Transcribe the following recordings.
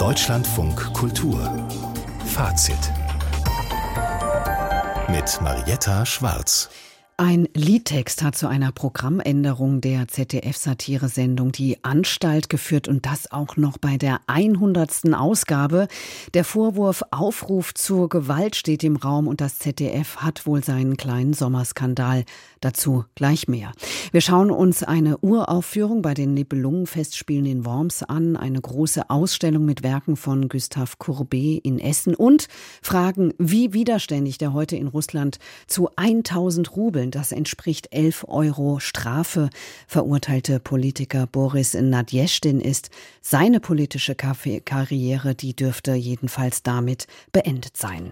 Deutschlandfunk Kultur Fazit mit Marietta Schwarz. Ein Liedtext hat zu einer Programmänderung der ZDF-Satire-Sendung Die Anstalt geführt und das auch noch bei der 100. Ausgabe. Der Vorwurf Aufruf zur Gewalt steht im Raum und das ZDF hat wohl seinen kleinen Sommerskandal. Dazu gleich mehr. Wir schauen uns eine Uraufführung bei den Nibelungenfestspielen in Worms an, eine große Ausstellung mit Werken von Gustave Courbet in Essen und fragen, wie widerständig der heute in Russland zu 1000 Rubeln, das entspricht 11 Euro Strafe, verurteilte Politiker Boris Nadjeschtin ist. Seine politische Karriere, die dürfte jedenfalls damit beendet sein.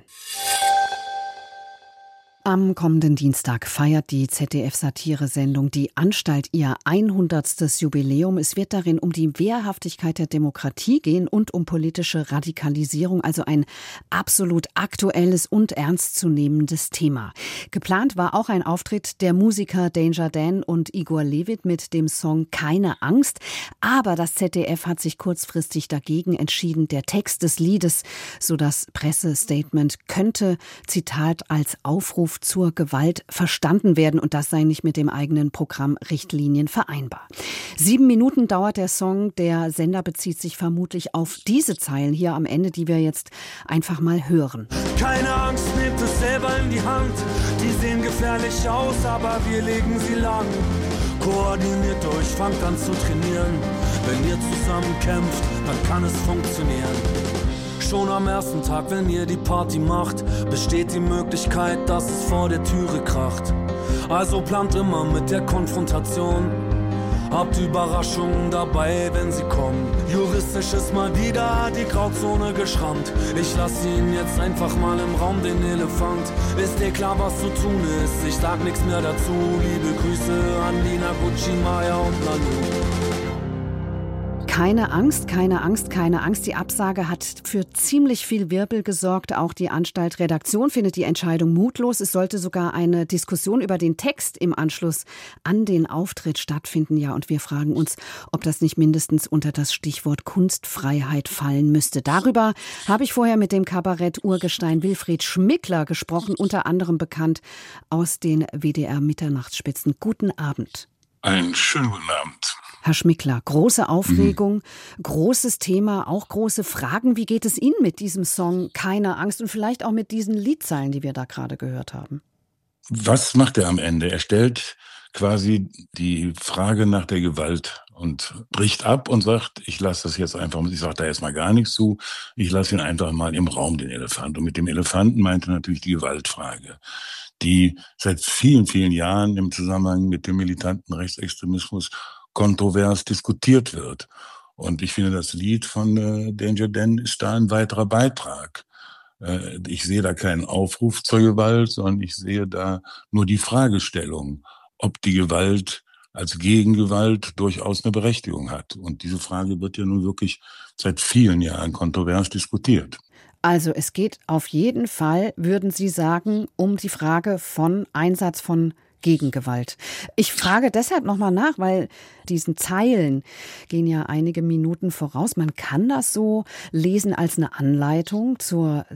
Am kommenden Dienstag feiert die ZDF-Satire-Sendung Die Anstalt ihr 100. Jubiläum. Es wird darin um die Wehrhaftigkeit der Demokratie gehen und um politische Radikalisierung, also ein absolut aktuelles und ernstzunehmendes Thema. Geplant war auch ein Auftritt der Musiker Danger Dan und Igor Levit mit dem Song Keine Angst. Aber das ZDF hat sich kurzfristig dagegen entschieden. Der Text des Liedes, so das Pressestatement, könnte, Zitat, als Aufruf zur Gewalt verstanden werden und das sei nicht mit dem eigenen Programmrichtlinien vereinbar. 7 Minuten dauert der Song. Der Sender bezieht sich vermutlich auf diese Zeilen hier am Ende, die wir jetzt einfach mal hören. Keine Angst, nehmt es selber in die Hand. Die sehen gefährlich aus, aber wir legen sie lang. Koordiniert euch, fangt an zu trainieren. Wenn ihr zusammen kämpft, dann kann es funktionieren. Schon am ersten Tag, wenn ihr die Party macht, besteht die Möglichkeit, dass es vor der Türe kracht. Also plant immer mit der Konfrontation. Habt Überraschungen dabei, wenn sie kommen. Juristisch ist mal wieder die Grauzone geschrammt. Ich lasse ihn jetzt einfach mal im Raum, den Elefant. Ist dir klar, was zu tun ist? Ich sag nichts mehr dazu. Liebe Grüße an Lina, Gucci, Maya und Nalu. Keine Angst, keine Angst, keine Angst. Die Absage hat für ziemlich viel Wirbel gesorgt. Auch die Anstaltredaktion findet die Entscheidung mutlos. Es sollte sogar eine Diskussion über den Text im Anschluss an den Auftritt stattfinden. Ja, und wir fragen uns, ob das nicht mindestens unter das Stichwort Kunstfreiheit fallen müsste. Darüber habe ich vorher mit dem Kabarett-Urgestein Wilfried Schmickler gesprochen, unter anderem bekannt aus den WDR-Mitternachtsspitzen. Guten Abend. Einen schönen guten Abend. Herr Schmickler, große Aufregung, großes Thema, auch große Fragen. Wie geht es Ihnen mit diesem Song Keine Angst und vielleicht auch mit diesen Liedzeilen, die wir da gerade gehört haben? Was macht er am Ende? Er stellt quasi die Frage nach der Gewalt und bricht ab und sagt, ich lasse das jetzt einfach, ich sage da jetzt mal gar nichts zu, ich lasse ihn einfach mal im Raum, den Elefant. Und mit dem Elefanten meinte natürlich die Gewaltfrage, die seit vielen, vielen Jahren im Zusammenhang mit dem militanten Rechtsextremismus kontrovers diskutiert wird. Und ich finde, das Lied von Danger Dan ist da ein weiterer Beitrag. Ich sehe da keinen Aufruf zur Gewalt, sondern ich sehe da nur die Fragestellung, ob die Gewalt als Gegengewalt durchaus eine Berechtigung hat. Und diese Frage wird ja nun wirklich seit vielen Jahren kontrovers diskutiert. Also es geht auf jeden Fall, würden Sie sagen, um die Frage von Einsatz von Gegengewalt. Ich frage deshalb nochmal nach, weil diesen Zeilen gehen ja einige Minuten voraus. Man kann das so lesen als eine Anleitung zur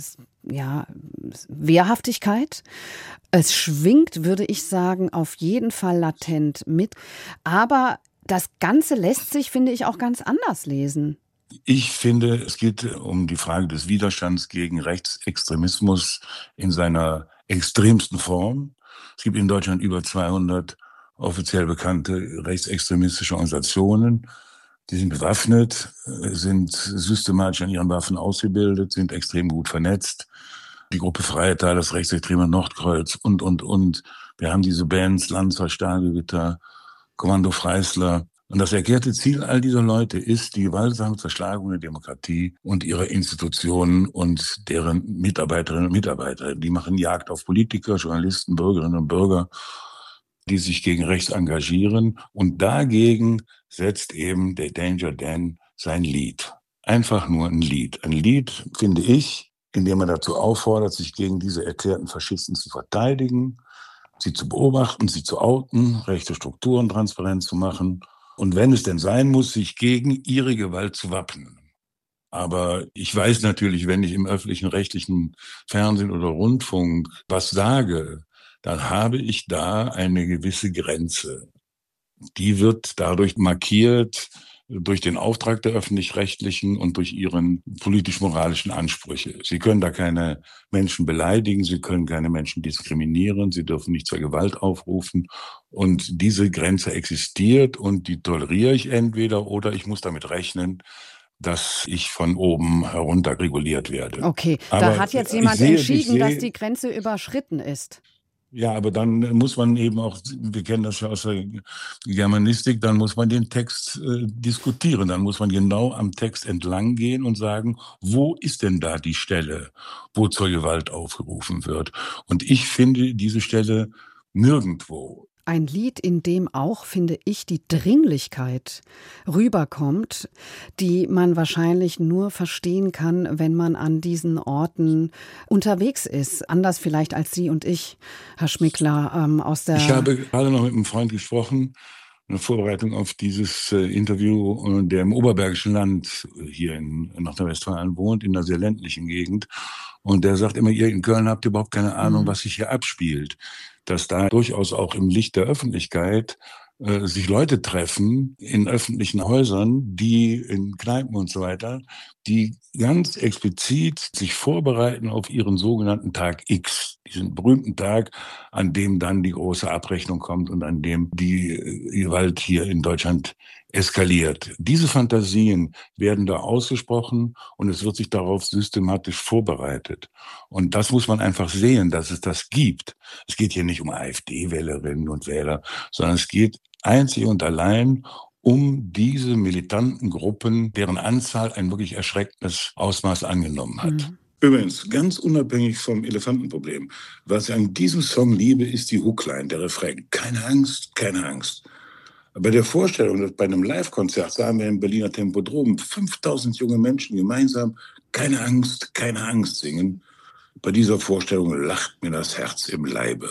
Wehrhaftigkeit. Es schwingt, würde ich sagen, auf jeden Fall latent mit. Aber das Ganze lässt sich, finde ich, auch ganz anders lesen. Ich finde, es geht um die Frage des Widerstands gegen Rechtsextremismus in seiner extremsten Form. Es gibt in Deutschland über 200 offiziell bekannte rechtsextremistische Organisationen. Die sind bewaffnet, sind systematisch an ihren Waffen ausgebildet, sind extrem gut vernetzt. Die Gruppe Freital, das rechtsextreme Nordkreuz und. Wir haben diese Bands, Lanzer, Stahlgewitter, Kommando Freisler. Und das erklärte Ziel all dieser Leute ist die gewaltsame Zerschlagung der Demokratie und ihrer Institutionen und deren Mitarbeiterinnen und Mitarbeiter. Die machen Jagd auf Politiker, Journalisten, Bürgerinnen und Bürger, die sich gegen rechts engagieren. Und dagegen setzt eben der Danger Dan sein Lied. Einfach nur ein Lied. Ein Lied, finde ich, in dem er dazu auffordert, sich gegen diese erklärten Faschisten zu verteidigen, sie zu beobachten, sie zu outen, rechte Strukturen transparent zu machen und wenn es denn sein muss, sich gegen ihre Gewalt zu wappnen. Aber ich weiß natürlich, wenn ich im öffentlichen rechtlichen Fernsehen oder Rundfunk was sage, dann habe ich da eine gewisse Grenze. Die wird dadurch markiert, durch den Auftrag der Öffentlich-Rechtlichen und durch ihren politisch-moralischen Ansprüche. Sie können da keine Menschen beleidigen, sie können keine Menschen diskriminieren, sie dürfen nicht zur Gewalt aufrufen. Und diese Grenze existiert und die toleriere ich entweder oder ich muss damit rechnen, dass ich von oben herunter reguliert werde. Okay, da Aber hat jetzt ich jemand sehe, entschieden, dass die Grenze überschritten ist. ja, aber dann muss man eben auch, wir kennen das ja aus der Germanistik, dann muss man den Text diskutieren. Dann muss man genau am Text entlang gehen und sagen, wo ist denn da die Stelle, wo zur Gewalt aufgerufen wird? Und ich finde diese Stelle nirgendwo. Ein Lied, in dem auch, finde ich, die Dringlichkeit rüberkommt, die man wahrscheinlich nur verstehen kann, wenn man an diesen Orten unterwegs ist. Anders vielleicht als Sie und ich, Herr Schmickler, aus der... Ich habe gerade noch mit einem Freund gesprochen, eine Vorbereitung auf dieses Interview, der im Oberbergischen Land hier in Nordrhein-Westfalen wohnt, in einer sehr ländlichen Gegend. Und der sagt immer, ihr in Köln habt überhaupt keine Ahnung, was sich hier abspielt. Dass da durchaus auch im Licht der Öffentlichkeit sich Leute treffen in öffentlichen Häusern, die in Kneipen und so weiter, die ganz explizit sich vorbereiten auf ihren sogenannten Tag X, diesen berühmten Tag, an dem dann die große Abrechnung kommt und an dem die Gewalt hier in Deutschland eskaliert. Diese Fantasien werden da ausgesprochen und es wird sich darauf systematisch vorbereitet. Und das muss man einfach sehen, dass es das gibt. Es geht hier nicht um AfD-Wählerinnen und Wähler, sondern es geht einzig und allein um diese militanten Gruppen, deren Anzahl ein wirklich erschreckendes Ausmaß angenommen hat. Mhm. Übrigens, ganz unabhängig vom Elefantenproblem, was ich an diesem Song liebe, ist die Hookline, der Refrain. Keine Angst, keine Angst. Bei der Vorstellung, dass bei einem Live-Konzert, sagen wir im Berliner Tempodrom, 5000 junge Menschen gemeinsam keine Angst singen, bei dieser Vorstellung lacht mir das Herz im Leibe.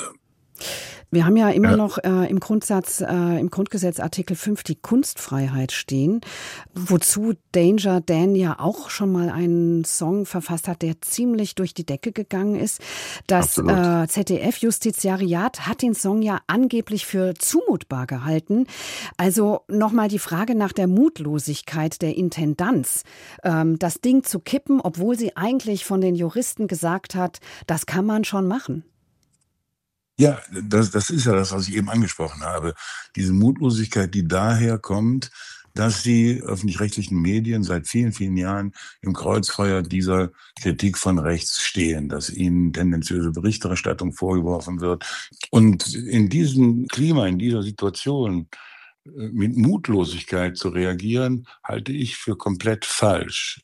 Wir haben ja immer noch im Grundgesetz Artikel 5 die Kunstfreiheit stehen, wozu Danger Dan ja auch schon mal einen Song verfasst hat, der ziemlich durch die Decke gegangen ist. Das ZDF-Justiziariat hat den Song ja angeblich für zumutbar gehalten. Also nochmal die Frage nach der Mutlosigkeit der Intendanz, das Ding zu kippen, obwohl sie eigentlich von den Juristen gesagt hat, das kann man schon machen. Ja, das ist ja das, was ich eben angesprochen habe. Diese Mutlosigkeit, die daher kommt, dass die öffentlich-rechtlichen Medien seit vielen, vielen Jahren im Kreuzfeuer dieser Kritik von rechts stehen, dass ihnen tendenziöse Berichterstattung vorgeworfen wird. Und in diesem Klima, in dieser Situation mit Mutlosigkeit zu reagieren, halte ich für komplett falsch.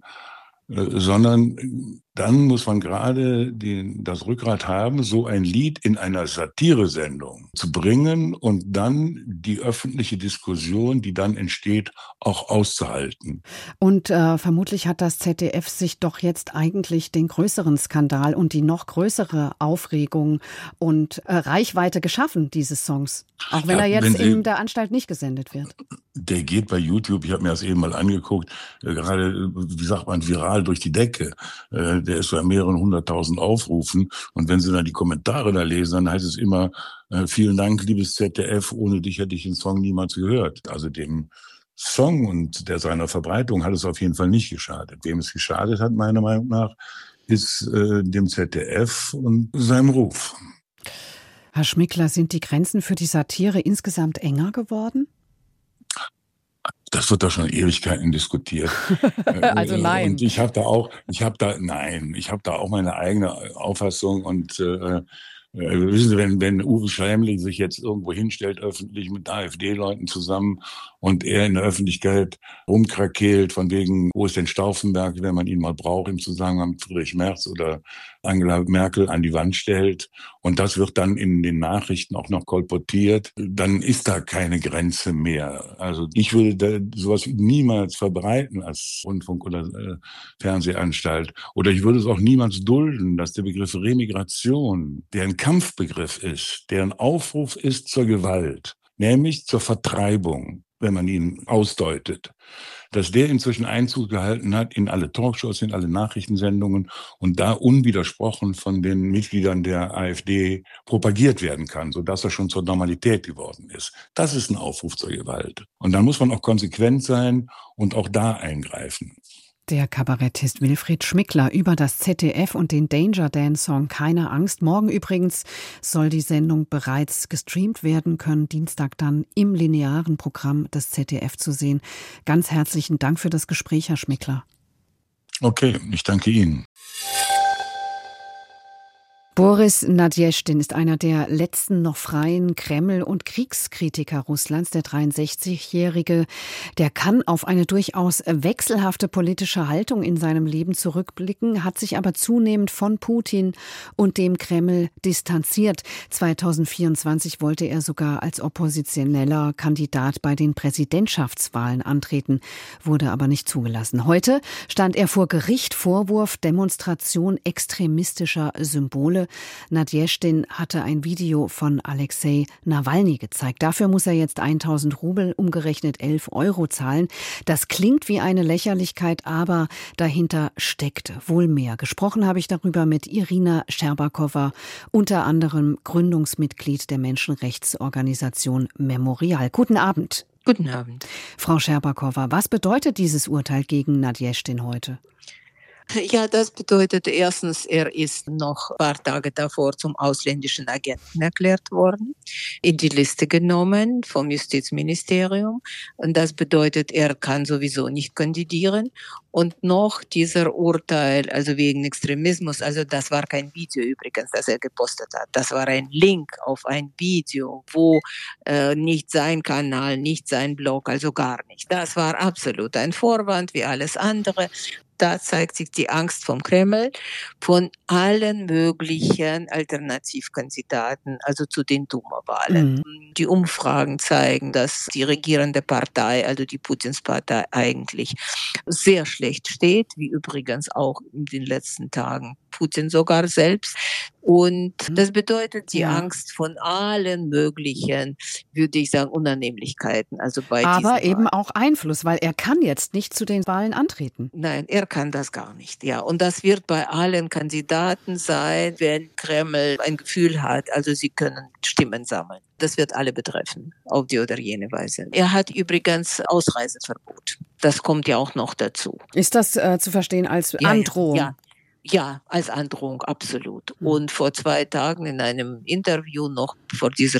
Sondern dann muss man gerade das Rückgrat haben, so ein Lied in einer Satiresendung zu bringen und dann die öffentliche Diskussion, die dann entsteht, auch auszuhalten. Und vermutlich hat das ZDF sich doch jetzt eigentlich den größeren Skandal und die noch größere Aufregung und Reichweite geschaffen, dieses Songs. Auch wenn er jetzt in der Anstalt nicht gesendet wird. Der geht bei YouTube, ich habe mir das eben mal angeguckt, gerade, wie sagt man, viral durch die Decke. Der ist so an mehreren 100.000 Aufrufen. Und wenn Sie dann die Kommentare da lesen, dann heißt es immer, vielen Dank, liebes ZDF, ohne dich hätte ich den Song niemals gehört. Also dem Song und seiner Verbreitung hat es auf jeden Fall nicht geschadet. Wem es geschadet hat, meiner Meinung nach, ist dem ZDF und seinem Ruf. Herr Schmickler, sind die Grenzen für die Satire insgesamt enger geworden? Das wird doch schon Ewigkeiten diskutiert. Also nein. Und ich habe da auch meine eigene Auffassung und wissen Sie, wenn Uwe Schämling sich jetzt irgendwo hinstellt, öffentlich mit AfD-Leuten zusammen und er in der Öffentlichkeit rumkrakeelt, von wegen, wo ist denn Stauffenberg, wenn man ihn mal braucht, im Zusammenhang mit Friedrich Merz oder Angela Merkel an die Wand stellt und das wird dann in den Nachrichten auch noch kolportiert, dann ist da keine Grenze mehr. Also ich würde sowas niemals verbreiten als Rundfunk- oder Fernsehanstalt. Oder ich würde es auch niemals dulden, dass der Begriff Remigration, der ein Kampfbegriff ist, der ein Aufruf ist zur Gewalt, nämlich zur Vertreibung, wenn man ihn ausdeutet, dass der inzwischen Einzug gehalten hat in alle Talkshows, in alle Nachrichtensendungen und da unwidersprochen von den Mitgliedern der AfD propagiert werden kann, sodass er schon zur Normalität geworden ist. Das ist ein Aufruf zur Gewalt. Und dann muss man auch konsequent sein und auch da eingreifen. Der Kabarettist Wilfried Schmickler über das ZDF und den Danger Dance-Song Keine Angst. Morgen übrigens soll die Sendung bereits gestreamt werden können, Dienstag dann im linearen Programm des ZDF zu sehen. Ganz herzlichen Dank für das Gespräch, Herr Schmickler. Okay, ich danke Ihnen. Boris Nadjeschtin ist einer der letzten noch freien Kreml- und Kriegskritiker Russlands. Der 63-Jährige, der kann auf eine durchaus wechselhafte politische Haltung in seinem Leben zurückblicken, hat sich aber zunehmend von Putin und dem Kreml distanziert. 2024 wollte er sogar als oppositioneller Kandidat bei den Präsidentschaftswahlen antreten, wurde aber nicht zugelassen. Heute stand er vor Gericht, Vorwurf Demonstration extremistischer Symbole. Nadjeschtin hatte ein Video von Alexei Nawalny gezeigt. Dafür muss er jetzt 1000 Rubel, umgerechnet 11 Euro zahlen. Das klingt wie eine Lächerlichkeit, aber dahinter steckt wohl mehr. Gesprochen habe ich darüber mit Irina Scherbakowa, unter anderem Gründungsmitglied der Menschenrechtsorganisation Memorial. Guten Abend. Guten Abend. Frau Scherbakowa, was bedeutet dieses Urteil gegen Nadjeschtin heute? Ja, das bedeutet erstens, er ist noch ein paar Tage davor zum ausländischen Agenten erklärt worden, in die Liste genommen vom Justizministerium. Und das bedeutet, er kann sowieso nicht kandidieren. Und noch dieser Urteil, also wegen Extremismus, also das war kein Video übrigens, das er gepostet hat. Das war ein Link auf ein Video, wo nicht sein Kanal, nicht sein Blog, also gar nicht. Das war absolut ein Vorwand wie alles andere. Da zeigt sich die Angst vom Kreml, von allen möglichen Alternativkandidaten, also zu den Duma-Wahlen. Die Umfragen zeigen, dass die regierende Partei, also die Putins-Partei, eigentlich sehr schlecht steht, wie übrigens auch in den letzten Tagen Putin sogar selbst. Und das bedeutet die Angst von allen möglichen, würde ich sagen, Unannehmlichkeiten. Also bei aber eben auch Einfluss, weil er kann jetzt nicht zu den Wahlen antreten. Nein, er kann das gar nicht. Ja, und das wird bei allen Kandidaten sein, wenn Kreml ein Gefühl hat, also sie können Stimmen sammeln. Das wird alle betreffen, auf die oder jene Weise. Er hat übrigens Ausreiseverbot. Das kommt ja auch noch dazu. Ist das zu verstehen als Androhung? Ja, als Androhung, absolut. Und vor 2 Tagen in einem Interview noch vor diesem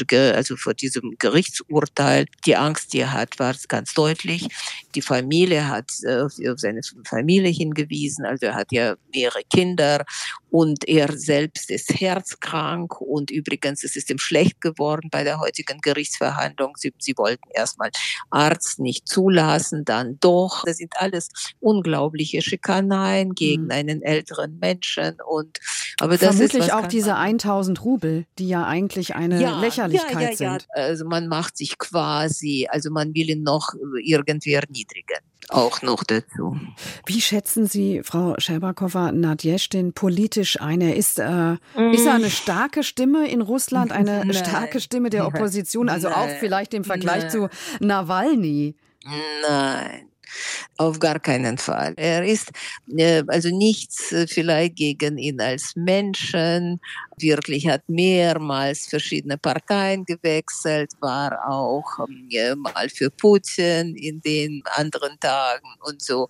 Gerichtsurteil, die Angst, die er hat, war ganz deutlich. Die Familie hat auf seine Familie hingewiesen, also er hat ja mehrere Kinder und er selbst ist herzkrank und übrigens es ist ihm schlecht geworden bei der heutigen Gerichtsverhandlung. Sie wollten erstmal Arzt nicht zulassen, dann doch. Das sind alles unglaubliche Schikaneien gegen einen älteren Menschen und aber das vermutlich ist auch diese 1000 Rubel, die ja eigentlich eine Lächerlichkeit sind. Also man macht sich quasi, also man will ihn noch irgendwie erniedrigen. Auch noch dazu. Wie schätzen Sie, Frau Scherbakowa, Nadjeschtin politisch ein? Ist er eine starke Stimme in Russland, eine starke Stimme der Opposition, also auch vielleicht im Vergleich zu Nawalny? Nein. Auf gar keinen Fall. Er ist also nichts vielleicht gegen ihn als Menschen, wirklich hat mehrmals verschiedene Parteien gewechselt, war auch mal für Putin in den anderen Tagen und so.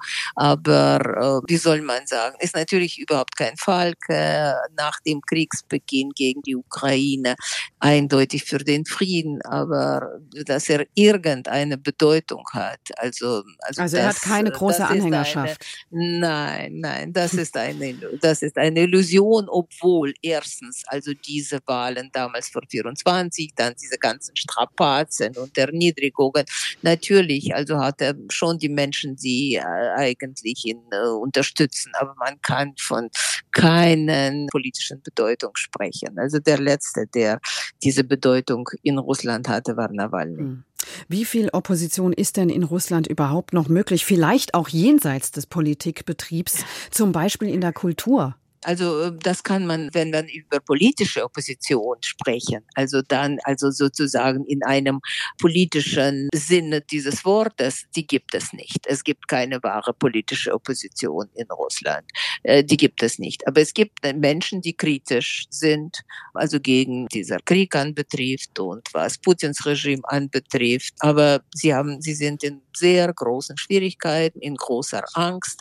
Aber wie soll man sagen, ist natürlich überhaupt kein Falke nach dem Kriegsbeginn gegen die Ukraine, eindeutig für den Frieden, aber dass er irgendeine Bedeutung hat. Also er hat keine große Anhängerschaft. Nein, das ist eine Illusion, obwohl erstens, also diese Wahlen damals vor 24, dann diese ganzen Strapazen und Erniedrigungen, natürlich, also hat er schon die Menschen, die eigentlich ihn unterstützen, aber man kann von keinen politischen Bedeutung sprechen. Also der Letzte, der diese Bedeutung in Russland hatte, war Nawalny. Wie viel Opposition ist denn in Russland überhaupt noch möglich? Vielleicht auch jenseits des Politikbetriebs, zum Beispiel in der Kultur? Also das kann man, wenn wir über politische Opposition sprechen, also dann also sozusagen in einem politischen Sinne dieses Wortes, die gibt es nicht. Es gibt keine wahre politische Opposition in Russland. Die gibt es nicht. Aber es gibt Menschen, die kritisch sind, also gegen dieser Krieg anbetrifft und was Putins Regime anbetrifft. Aber sie sind in sehr großen Schwierigkeiten, in großer Angst,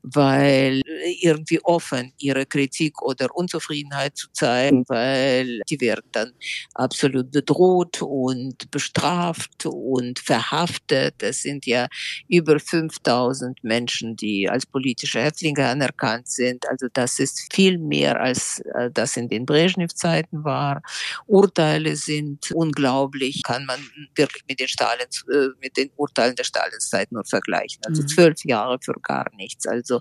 weil irgendwie offen ihre Kritik oder Unzufriedenheit zu zeigen, weil die werden dann absolut bedroht und bestraft und verhaftet. Es sind ja über 5000 Menschen, die als politische Häftlinge anerkannt sind. Also das ist viel mehr, als das in den Brezhnev-Zeiten war. Urteile sind unglaublich, kann man wirklich mit den Urteilen der Stalinszeit nur vergleichen. Also 12 Jahre für gar nichts, also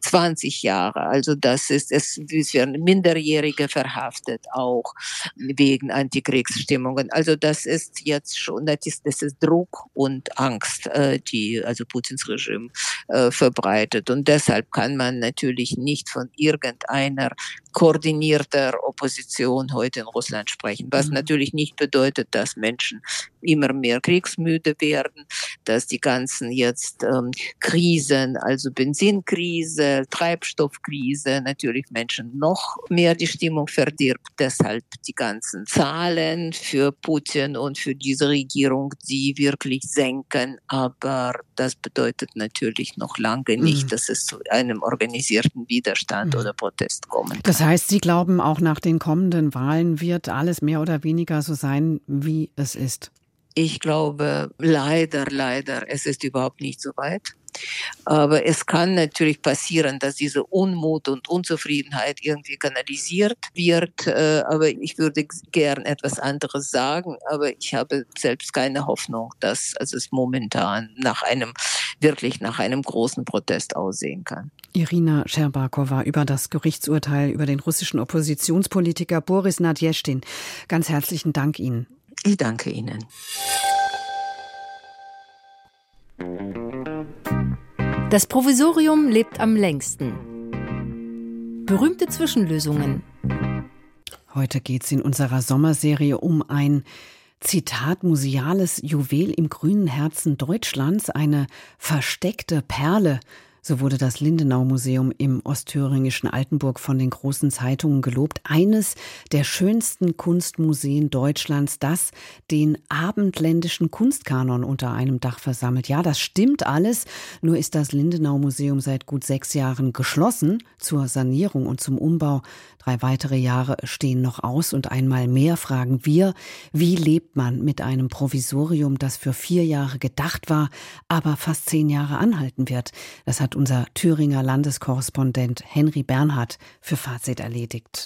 20 Jahre. Also es werden Minderjährige verhaftet, auch wegen Antikriegsstimmungen. Also das ist jetzt schon, das ist Druck und Angst, die also Putins Regime verbreitet. Und deshalb kann man natürlich nicht von irgendeiner koordinierter Opposition heute in Russland sprechen, was natürlich nicht bedeutet, dass Menschen immer mehr kriegsmüde werden, dass die ganzen jetzt Krisen, also Benzinkrise, Treibstoffkrise, natürlich Menschen noch mehr die Stimmung verdirbt. Deshalb die ganzen Zahlen für Putin und für diese Regierung, die wirklich senken. Aber das bedeutet natürlich noch lange nicht, dass es zu einem organisierten Widerstand oder Protest kommen kann. Das heißt, Sie glauben, auch nach den kommenden Wahlen wird alles mehr oder weniger so sein, wie es ist? Ich glaube, leider, es ist überhaupt nicht so weit. Aber es kann natürlich passieren, dass diese Unmut und Unzufriedenheit irgendwie kanalisiert wird. Aber ich würde gern etwas anderes sagen. Aber ich habe selbst keine Hoffnung, dass es momentan nach einem großen Protest aussehen kann. Irina Scherbakowa über das Gerichtsurteil über den russischen Oppositionspolitiker Boris Nadjeschtin. Ganz herzlichen Dank Ihnen. Ich danke Ihnen. Das Provisorium lebt am längsten. Berühmte Zwischenlösungen. Heute geht es in unserer Sommerserie um ein Zitat museales Juwel im grünen Herzen Deutschlands, eine versteckte Perle. So wurde das Lindenau-Museum im ostthüringischen Altenburg von den großen Zeitungen gelobt. Eines der schönsten Kunstmuseen Deutschlands, das den abendländischen Kunstkanon unter einem Dach versammelt. Ja, das stimmt alles. Nur ist das Lindenau-Museum seit gut 6 Jahren geschlossen zur Sanierung und zum Umbau. 3 weitere Jahre stehen noch aus und einmal mehr fragen wir, wie lebt man mit einem Provisorium, das für 4 Jahre gedacht war, aber fast 10 Jahre anhalten wird? Das hat unser Thüringer Landeskorrespondent Henry Bernhard für Fazit erledigt.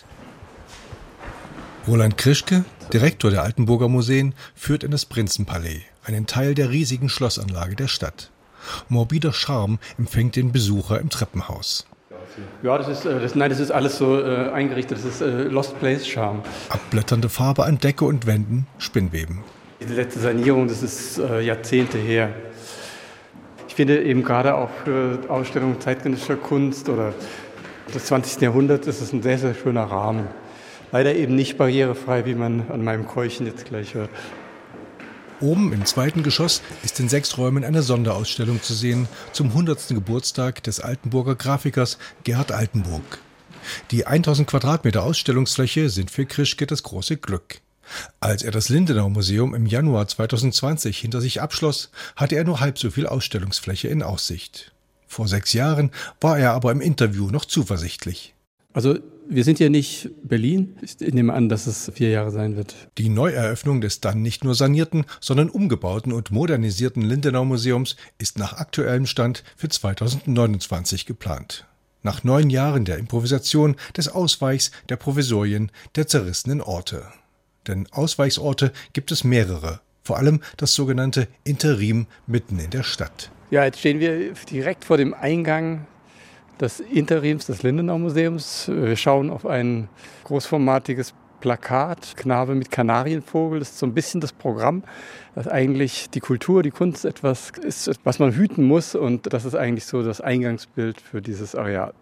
Roland Krischke, Direktor der Altenburger Museen, führt in das Prinzenpalais, einen Teil der riesigen Schlossanlage der Stadt. Morbider Charme empfängt den Besucher im Treppenhaus. Ja, das ist alles so eingerichtet, das ist Lost Place Charme. Abblätternde Farbe an Decke und Wänden, Spinnweben. Die letzte Sanierung, das ist Jahrzehnte her. Ich finde eben gerade auch für Ausstellungen zeitgenössischer Kunst oder des 20. Jahrhunderts ist es ein sehr, sehr schöner Rahmen. Leider eben nicht barrierefrei, wie man an meinem Keuchen jetzt gleich hört. Oben im 2. Geschoss ist in 6 Räumen eine Sonderausstellung zu sehen zum 100. Geburtstag des Altenburger Grafikers Gerhard Altenburg. Die 1000 Quadratmeter Ausstellungsfläche sind für Krischke das große Glück. Als er das Lindenau-Museum im Januar 2020 hinter sich abschloss, hatte er nur halb so viel Ausstellungsfläche in Aussicht. Vor 6 Jahren war er aber im Interview noch zuversichtlich. Also wir sind ja nicht Berlin. Ich nehme an, dass es 4 Jahre sein wird. Die Neueröffnung des dann nicht nur sanierten, sondern umgebauten und modernisierten Lindenau-Museums ist nach aktuellem Stand für 2029 geplant. Nach 9 Jahren der Improvisation, des Ausweichs, der Provisorien, der zerrissenen Orte. Denn Ausweichsorte gibt es mehrere, vor allem das sogenannte Interim mitten in der Stadt. Ja, jetzt stehen wir direkt vor dem Eingang des Interims des Lindenau-Museums. Wir schauen auf ein großformatiges Plakat, Knabe mit Kanarienvogel. Das ist so ein bisschen das Programm, dass eigentlich die Kultur, die Kunst etwas ist, was man hüten muss. Und das ist eigentlich so das Eingangsbild für dieses Areal.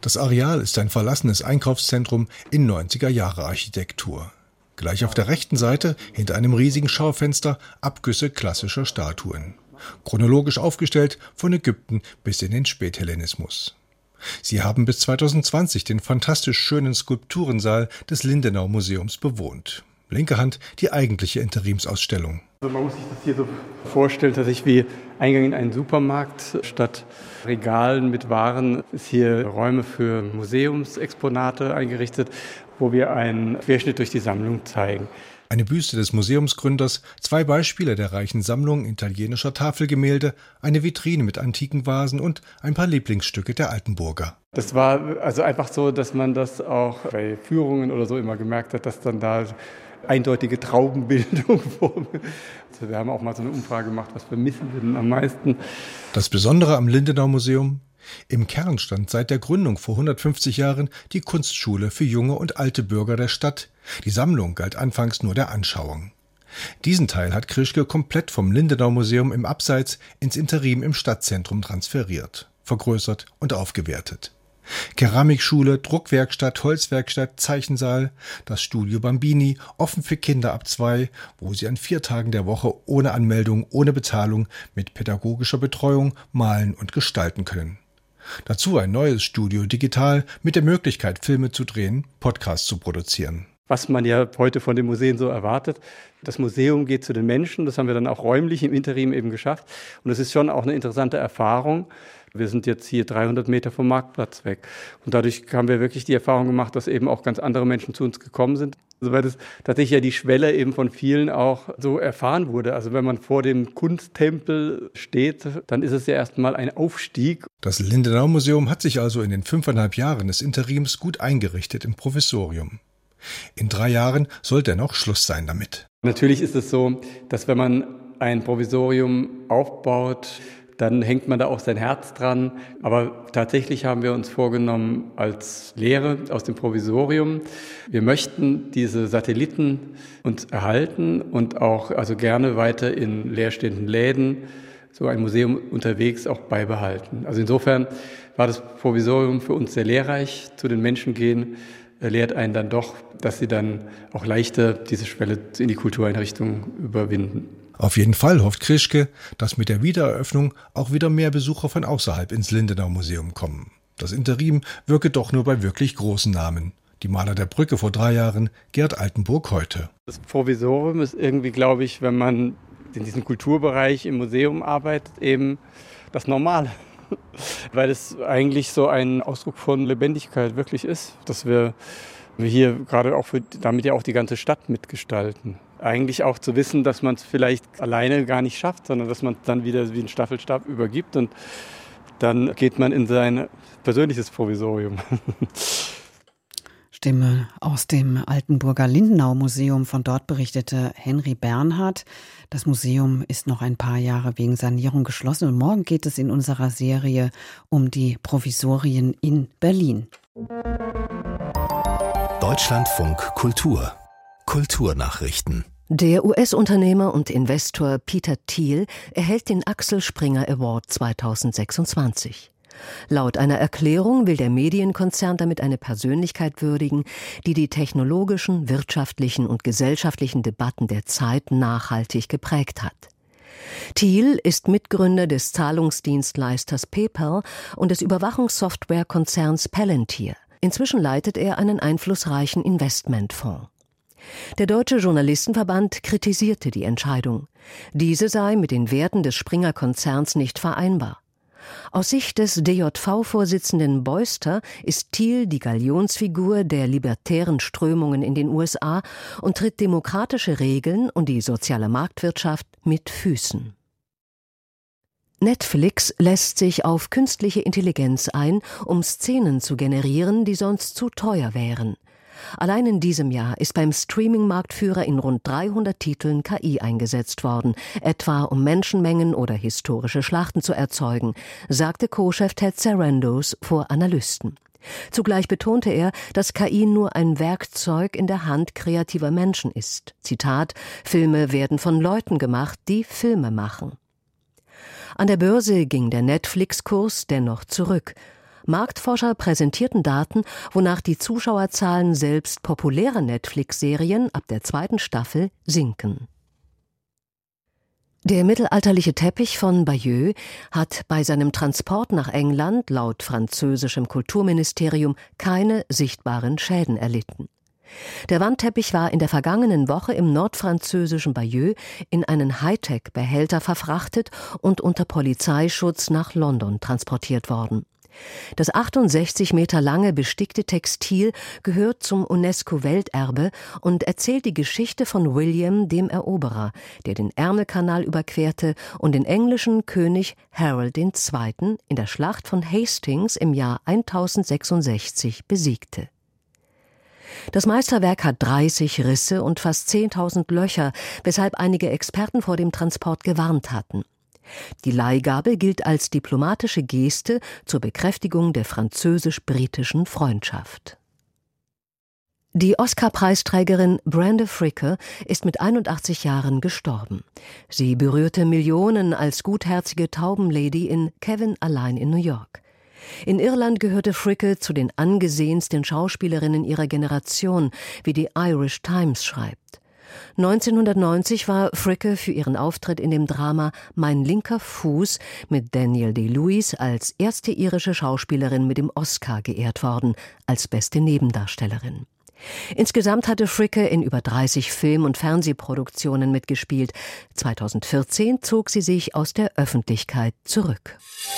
Das Areal ist ein verlassenes Einkaufszentrum in 90er-Jahre-Architektur. Gleich auf der rechten Seite, hinter einem riesigen Schaufenster, Abgüsse klassischer Statuen. Chronologisch aufgestellt von Ägypten bis in den Späthellenismus. Sie haben bis 2020 den fantastisch schönen Skulpturensaal des Lindenau Museums bewohnt. Linke Hand die eigentliche Interimsausstellung. Also man muss sich das hier so vorstellen, tatsächlich wie Eingang in einen Supermarkt. Statt Regalen mit Waren ist hier Räume für Museumsexponate eingerichtet, wo wir einen Querschnitt durch die Sammlung zeigen. Eine Büste des Museumsgründers, 2 Beispiele der reichen Sammlung italienischer Tafelgemälde, eine Vitrine mit antiken Vasen und ein paar Lieblingsstücke der Altenburger. Das war also einfach so, dass man das auch bei Führungen oder so immer gemerkt hat, dass dann da eindeutige Traubenbildung vor. Also wir haben auch mal so eine Umfrage gemacht, was vermissen wir denn am meisten. Das Besondere am Lindenau Museum: Im Kern stand seit der Gründung vor 150 Jahren die Kunstschule für junge und alte Bürger der Stadt. Die Sammlung galt anfangs nur der Anschauung. Diesen Teil hat Krischke komplett vom Lindenau Museum im Abseits ins Interim im Stadtzentrum transferiert, vergrößert und aufgewertet. Keramikschule, Druckwerkstatt, Holzwerkstatt, Zeichensaal, das Studio Bambini, offen für Kinder ab 2, wo sie an 4 Tagen der Woche ohne Anmeldung, ohne Bezahlung, mit pädagogischer Betreuung malen und gestalten können. Dazu ein neues Studio digital mit der Möglichkeit, Filme zu drehen, Podcasts zu produzieren. Was man ja heute von den Museen so erwartet. Das Museum geht zu den Menschen, das haben wir dann auch räumlich im Interim eben geschafft. Und es ist schon auch eine interessante Erfahrung. Wir sind jetzt hier 300 Meter vom Marktplatz weg. Und dadurch haben wir wirklich die Erfahrung gemacht, dass eben auch ganz andere Menschen zu uns gekommen sind. Also weil das tatsächlich ja die Schwelle eben von vielen auch so erfahren wurde. Also wenn man vor dem Kunsttempel steht, dann ist es ja erstmal ein Aufstieg. Das Lindenau Museum hat sich also in den 5,5 Jahren des Interims gut eingerichtet im Provisorium. In 3 Jahren soll dennoch Schluss sein damit. Natürlich ist es so, dass wenn man ein Provisorium aufbaut, dann hängt man da auch sein Herz dran. Aber tatsächlich haben wir uns vorgenommen als Lehre aus dem Provisorium, wir möchten diese Satelliten uns erhalten und auch also gerne weiter in leerstehenden Läden so ein Museum unterwegs auch beibehalten. Also insofern war das Provisorium für uns sehr lehrreich. Zu den Menschen gehen lehrt einen dann doch, dass sie dann auch leichter diese Schwelle in die Kultureinrichtung überwinden. Auf jeden Fall hofft Krischke, dass mit der Wiedereröffnung auch wieder mehr Besucher von außerhalb ins Lindenau Museum kommen. Das Interim wirke doch nur bei wirklich großen Namen. Die Maler der Brücke vor 3 Jahren, Gerd Altenburg heute. Das Provisorium ist irgendwie, glaube ich, wenn man in diesem Kulturbereich im Museum arbeitet, eben das Normale. Weil es eigentlich so ein Ausdruck von Lebendigkeit wirklich ist, dass wir hier gerade auch damit ja auch die ganze Stadt mitgestalten. Eigentlich auch zu wissen, dass man es vielleicht alleine gar nicht schafft, sondern dass man es dann wieder wie einen Staffelstab übergibt und dann geht man in sein persönliches Provisorium. Stimme aus dem Altenburger Lindenau Museum. Von dort berichtete Henry Bernhard. Das Museum ist noch ein paar Jahre wegen Sanierung geschlossen und morgen geht es in unserer Serie um die Provisorien in Berlin. Deutschlandfunk Kultur. Kulturnachrichten. Der US-Unternehmer und Investor Peter Thiel erhält den Axel Springer Award 2026. Laut einer Erklärung will der Medienkonzern damit eine Persönlichkeit würdigen, die die technologischen, wirtschaftlichen und gesellschaftlichen Debatten der Zeit nachhaltig geprägt hat. Thiel ist Mitgründer des Zahlungsdienstleisters PayPal und des Überwachungssoftwarekonzerns Palantir. Inzwischen leitet er einen einflussreichen Investmentfonds. Der Deutsche Journalistenverband kritisierte die Entscheidung. Diese sei mit den Werten des Springer-Konzerns nicht vereinbar. Aus Sicht des DJV-Vorsitzenden Beuster ist Thiel die Galionsfigur der libertären Strömungen in den USA und tritt demokratische Regeln und die soziale Marktwirtschaft mit Füßen. Netflix lässt sich auf künstliche Intelligenz ein, um Szenen zu generieren, die sonst zu teuer wären. Allein in diesem Jahr ist beim Streaming-Marktführer in rund 300 Titeln KI eingesetzt worden, etwa um Menschenmengen oder historische Schlachten zu erzeugen, sagte Co-Chef Ted Sarandos vor Analysten. Zugleich betonte er, dass KI nur ein Werkzeug in der Hand kreativer Menschen ist. Zitat: Filme werden von Leuten gemacht, die Filme machen. An der Börse ging der Netflix-Kurs dennoch zurück. Marktforscher präsentierten Daten, wonach die Zuschauerzahlen selbst populärer Netflix-Serien ab der 2. Staffel sinken. Der mittelalterliche Teppich von Bayeux hat bei seinem Transport nach England laut französischem Kulturministerium keine sichtbaren Schäden erlitten. Der Wandteppich war in der vergangenen Woche im nordfranzösischen Bayeux in einen Hightech-Behälter verfrachtet und unter Polizeischutz nach London transportiert worden. Das 68 Meter lange bestickte Textil gehört zum UNESCO-Welterbe und erzählt die Geschichte von William dem Eroberer, der den Ärmelkanal überquerte und den englischen König Harold II. In der Schlacht von Hastings im Jahr 1066 besiegte. Das Meisterwerk hat 30 Risse und fast 10.000 Löcher, weshalb einige Experten vor dem Transport gewarnt hatten. Die Leihgabe gilt als diplomatische Geste zur Bekräftigung der französisch-britischen Freundschaft. Die Oscar-Preisträgerin Brenda Fricker ist mit 81 Jahren gestorben. Sie berührte Millionen als gutherzige Taubenlady in Kevin allein in New York. In Irland gehörte Fricker zu den angesehensten Schauspielerinnen ihrer Generation, wie die Irish Times schreibt. 1990 war Fricker für ihren Auftritt in dem Drama Mein linker Fuß mit Daniel Day-Lewis als erste irische Schauspielerin mit dem Oscar geehrt worden, als beste Nebendarstellerin. Insgesamt hatte Fricker in über 30 Film- und Fernsehproduktionen mitgespielt. 2014 zog sie sich aus der Öffentlichkeit zurück.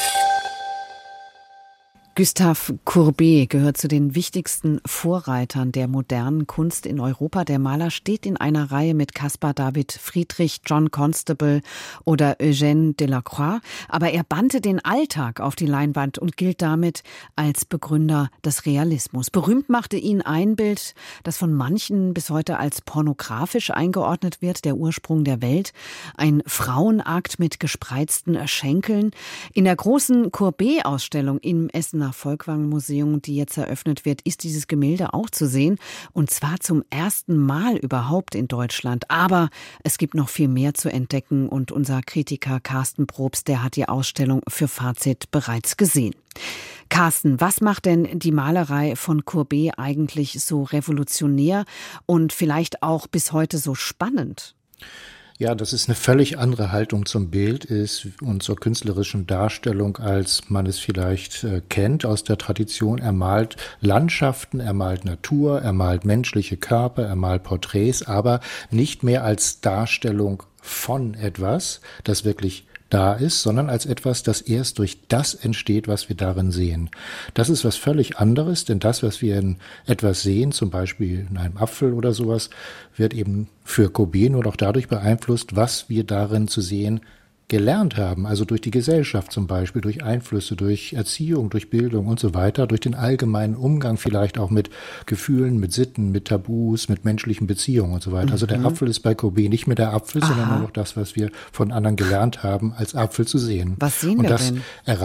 Gustave Courbet gehört zu den wichtigsten Vorreitern der modernen Kunst in Europa. Der Maler steht in einer Reihe mit Caspar David Friedrich, John Constable oder Eugène Delacroix. Aber er bannte den Alltag auf die Leinwand und gilt damit als Begründer des Realismus. Berühmt machte ihn ein Bild, das von manchen bis heute als pornografisch eingeordnet wird, der Ursprung der Welt. Ein Frauenakt mit gespreizten Schenkeln. In der großen Courbet-Ausstellung im Essener Volkwang-Museum, die jetzt eröffnet wird, ist dieses Gemälde auch zu sehen. Und zwar zum ersten Mal überhaupt in Deutschland. Aber es gibt noch viel mehr zu entdecken. Und unser Kritiker Carsten Probst, der hat die Ausstellung für Fazit bereits gesehen. Carsten, was macht denn die Malerei von Courbet eigentlich so revolutionär und vielleicht auch bis heute so spannend? Ja, dass es eine völlig andere Haltung zum Bild ist und zur künstlerischen Darstellung, als man es vielleicht kennt aus der Tradition. Er malt Landschaften, er malt Natur, er malt menschliche Körper, er malt Porträts, aber nicht mehr als Darstellung von etwas, das wirklich da ist, sondern als etwas, das erst durch das entsteht, was wir darin sehen. Das ist was völlig anderes, denn das, was wir in etwas sehen, zum Beispiel in einem Apfel oder sowas, wird eben für Courbet nur noch dadurch beeinflusst, was wir darin zu sehen gelernt haben, also durch die Gesellschaft zum Beispiel, durch Einflüsse, durch Erziehung, durch Bildung und so weiter, durch den allgemeinen Umgang vielleicht auch mit Gefühlen, mit Sitten, mit Tabus, mit menschlichen Beziehungen und so weiter. Also der Apfel ist bei Courbet nicht mehr der Apfel, sondern nur noch das, was wir von anderen gelernt haben, als Apfel zu sehen. Was sehen wir denn?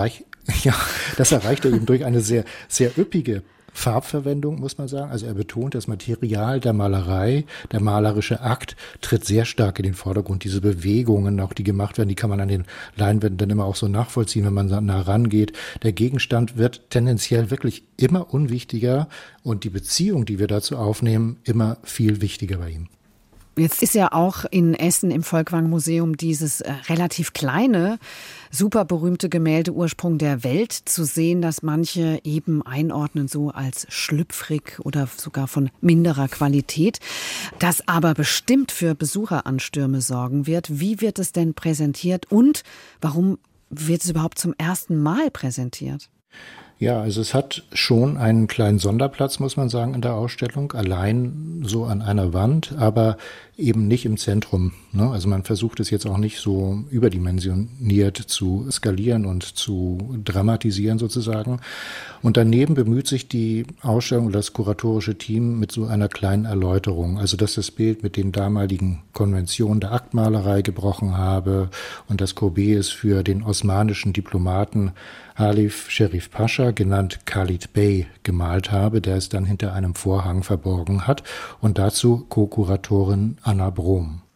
Das erreicht er eben durch eine sehr, sehr üppige Farbverwendung, muss man sagen. Also er betont, das Material der Malerei, der malerische Akt tritt sehr stark in den Vordergrund. Diese Bewegungen, auch die gemacht werden, die kann man an den Leinwänden dann immer auch so nachvollziehen, wenn man nah rangeht. Der Gegenstand wird tendenziell wirklich immer unwichtiger und die Beziehung, die wir dazu aufnehmen, immer viel wichtiger bei ihm. Jetzt ist ja auch in Essen im Volkwang-Museum dieses relativ kleine, super berühmte Gemälde Ursprung der Welt zu sehen, das manche eben einordnen so als schlüpfrig oder sogar von minderer Qualität, das aber bestimmt für Besucheranstürme sorgen wird. Wie wird es denn präsentiert und warum wird es überhaupt zum ersten Mal präsentiert? Ja, also es hat schon einen kleinen Sonderplatz, muss man sagen, in der Ausstellung, allein so an einer Wand, aber eben nicht im Zentrum, ne? Also man versucht es jetzt auch nicht so überdimensioniert zu skalieren und zu dramatisieren sozusagen. Und daneben bemüht sich die Ausstellung oder das kuratorische Team mit so einer kleinen Erläuterung, also dass das Bild mit den damaligen Konventionen der Aktmalerei gebrochen habe und dass Courbet es für den osmanischen Diplomaten Halif Sherif Pascha, genannt Khalid Bey, gemalt habe, der es dann hinter einem Vorhang verborgen hat, und dazu Co-Kuratorin Anna Brom.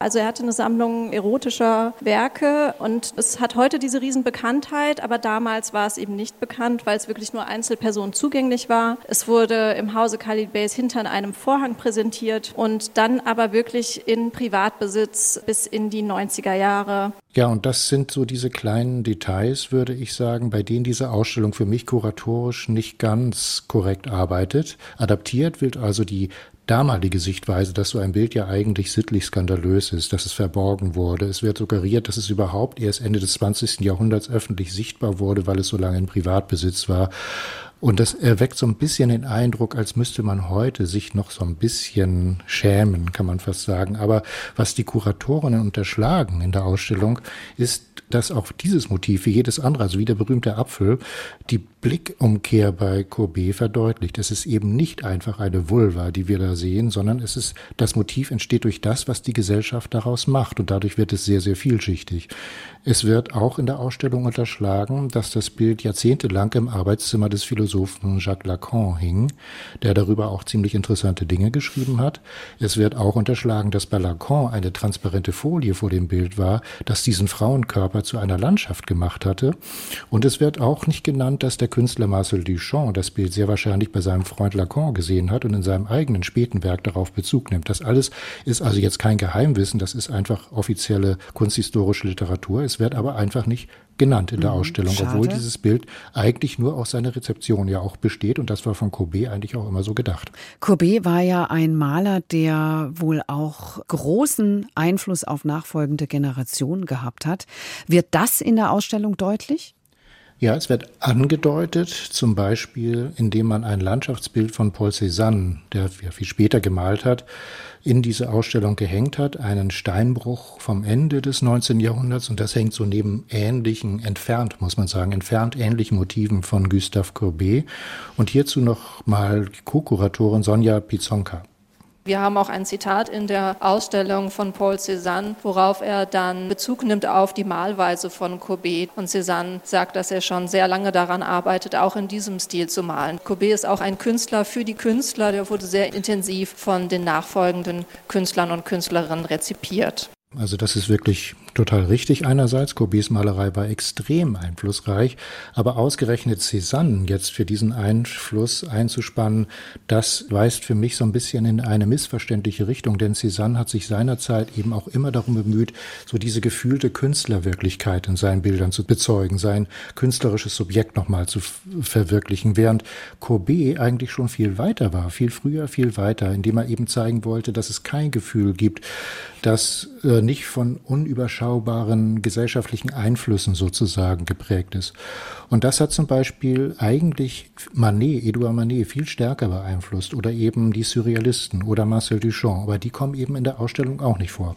Also er hatte eine Sammlung erotischer Werke und es hat heute diese Riesenbekanntheit, aber damals war es eben nicht bekannt, weil es wirklich nur Einzelpersonen zugänglich war. Es wurde im Hause Khalid Beys hinter einem Vorhang präsentiert und dann aber wirklich in Privatbesitz bis in die 90er Jahre. Ja, und das sind so diese kleinen Details, würde ich sagen, bei denen diese Ausstellung für mich kuratorisch nicht ganz korrekt arbeitet. Adaptiert wird also die damalige Sichtweise, dass so ein Bild ja eigentlich sittlich skandalös ist, dass es verborgen wurde. Es wird suggeriert, dass es überhaupt erst Ende des 20. Jahrhunderts öffentlich sichtbar wurde, weil es so lange in Privatbesitz war. Und das erweckt so ein bisschen den Eindruck, als müsste man heute sich noch so ein bisschen schämen, kann man fast sagen. Aber was die Kuratorinnen unterschlagen in der Ausstellung, ist, dass auch dieses Motiv, wie jedes andere, also wie der berühmte Apfel, die Blickumkehr bei Courbet verdeutlicht. Es ist eben nicht einfach eine Vulva, die wir da sehen, sondern das Motiv entsteht durch das, was die Gesellschaft daraus macht. Und dadurch wird es sehr, sehr vielschichtig. Es wird auch in der Ausstellung unterschlagen, dass das Bild jahrzehntelang im Arbeitszimmer des Philosophen Jacques Lacan hing, der darüber auch ziemlich interessante Dinge geschrieben hat. Es wird auch unterschlagen, dass bei Lacan eine transparente Folie vor dem Bild war, das diesen Frauenkörper zu einer Landschaft gemacht hatte. Und es wird auch nicht genannt, dass der Künstler Marcel Duchamp das Bild sehr wahrscheinlich bei seinem Freund Lacan gesehen hat und in seinem eigenen späten Werk darauf Bezug nimmt. Das alles ist also jetzt kein Geheimwissen, das ist einfach offizielle kunsthistorische Literatur. Es wird aber einfach nicht genannt in der Ausstellung, schade. Obwohl dieses Bild eigentlich nur aus seiner Rezeption ja auch besteht und das war von Courbet eigentlich auch immer so gedacht. Courbet war ja ein Maler, der wohl auch großen Einfluss auf nachfolgende Generationen gehabt hat. Wird das in der Ausstellung deutlich? Ja, es wird angedeutet, zum Beispiel, indem man ein Landschaftsbild von Paul Cézanne, der ja viel später gemalt hat, in diese Ausstellung gehängt hat, einen Steinbruch vom Ende des 19. Jahrhunderts und das hängt so neben entfernt ähnlichen Motiven von Gustave Courbet und hierzu noch mal Co-Kuratorin Sonja Pizonka. Wir haben auch ein Zitat in der Ausstellung von Paul Cézanne, worauf er dann Bezug nimmt auf die Malweise von Courbet. Und Cézanne sagt, dass er schon sehr lange daran arbeitet, auch in diesem Stil zu malen. Courbet ist auch ein Künstler für die Künstler, der wurde sehr intensiv von den nachfolgenden Künstlern und Künstlerinnen rezipiert. Also das ist wirklich total richtig einerseits. Courbets Malerei war extrem einflussreich, aber ausgerechnet Cézanne jetzt für diesen Einfluss einzuspannen, das weist für mich so ein bisschen in eine missverständliche Richtung, denn Cézanne hat sich seinerzeit eben auch immer darum bemüht, so diese gefühlte Künstlerwirklichkeit in seinen Bildern zu bezeugen, sein künstlerisches Subjekt nochmal zu verwirklichen, während Courbet eigentlich schon viel weiter war, viel früher, viel weiter, indem er eben zeigen wollte, dass es kein Gefühl gibt, das nicht von unüberschaubaren gesellschaftlichen Einflüssen sozusagen geprägt ist. Und das hat zum Beispiel eigentlich Edouard Manet viel stärker beeinflusst oder eben die Surrealisten oder Marcel Duchamp, aber die kommen eben in der Ausstellung auch nicht vor.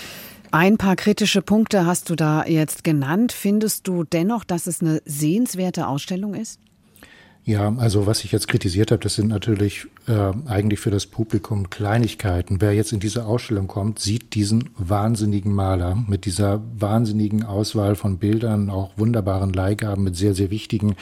Ein paar kritische Punkte hast du da jetzt genannt. Findest du dennoch, dass es eine sehenswerte Ausstellung ist? Ja, also was ich jetzt kritisiert habe, das sind natürlich eigentlich für das Publikum Kleinigkeiten. Wer jetzt in diese Ausstellung kommt, sieht diesen wahnsinnigen Maler mit dieser wahnsinnigen Auswahl von Bildern, auch wunderbaren Leihgaben mit sehr, sehr wichtigen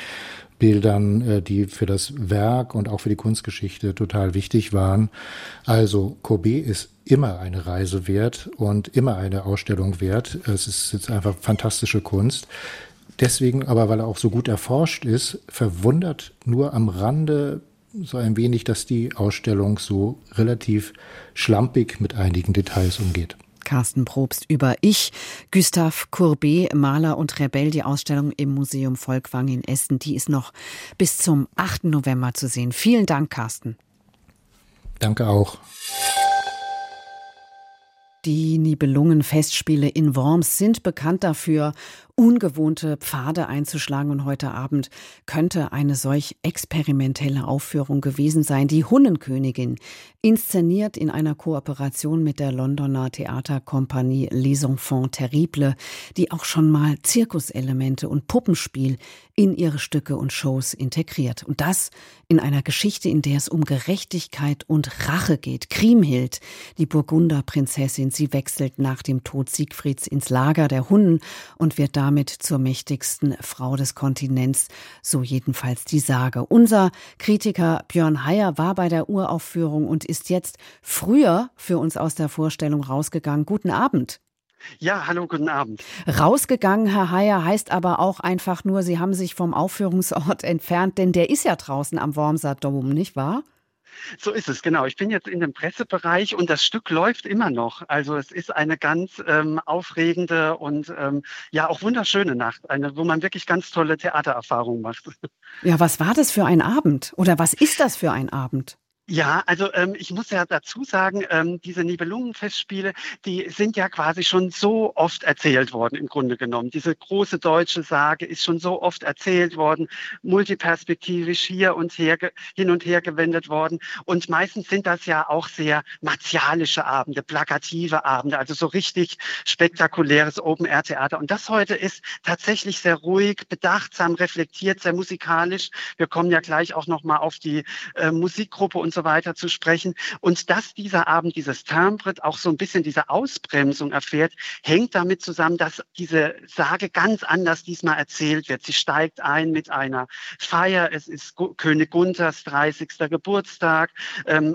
Bildern, die für das Werk und auch für die Kunstgeschichte total wichtig waren. Also Courbet ist immer eine Reise wert und immer eine Ausstellung wert. Es ist jetzt einfach fantastische Kunst. Deswegen aber, weil er auch so gut erforscht ist, verwundert nur am Rande so ein wenig, dass die Ausstellung so relativ schlampig mit einigen Details umgeht. Carsten Probst über Gustave Courbet, Maler und Rebell. Die Ausstellung im Museum Volkwang in Essen, die ist noch bis zum 8. November zu sehen. Vielen Dank, Carsten. Danke auch. Die Nibelungen-Festspiele in Worms sind bekannt dafür, ungewohnte Pfade einzuschlagen. Und heute Abend könnte eine solch experimentelle Aufführung gewesen sein. Die Hunnenkönigin, inszeniert in einer Kooperation mit der Londoner Theaterkompanie Les Enfants Terribles, die auch schon mal Zirkuselemente und Puppenspiel in ihre Stücke und Shows integriert. Und das in einer Geschichte, in der es um Gerechtigkeit und Rache geht. Kriemhild, die Burgunderprinzessin, sie wechselt nach dem Tod Siegfrieds ins Lager der Hunnen und wird damit zur mächtigsten Frau des Kontinents, so jedenfalls die Sage. Unser Kritiker Björn Heyer war bei der Uraufführung und ist jetzt früher für uns aus der Vorstellung rausgegangen. Guten Abend. Ja, hallo, guten Abend. Rausgegangen, Herr Heyer, heißt aber auch einfach nur, Sie haben sich vom Aufführungsort entfernt, denn der ist ja draußen am Wormser Dom, nicht wahr? So ist es, genau. Ich bin jetzt in dem Pressebereich und das Stück läuft immer noch. Also es ist eine ganz aufregende und ja auch wunderschöne Nacht, wo man wirklich ganz tolle Theatererfahrungen macht. Ja, was war das für ein Abend? Oder was ist das für ein Abend? Ja, also ich muss ja dazu sagen, diese Nibelungenfestspiele, die sind ja quasi schon so oft erzählt worden im Grunde genommen. Diese große deutsche Sage ist schon so oft erzählt worden, multiperspektivisch hin und her gewendet worden. Und meistens sind das ja auch sehr martialische Abende, plakative Abende, also so richtig spektakuläres Open-Air-Theater. Und das heute ist tatsächlich sehr ruhig, bedachtsam, reflektiert, sehr musikalisch. Wir kommen ja gleich auch nochmal auf die Musikgruppe und so weiter zu sprechen. Und dass dieser Abend, dieses Timbre auch so ein bisschen diese Ausbremsung erfährt, hängt damit zusammen, dass diese Sage ganz anders diesmal erzählt wird. Sie steigt ein mit einer Feier. Es ist König Gunthers 30. Geburtstag, also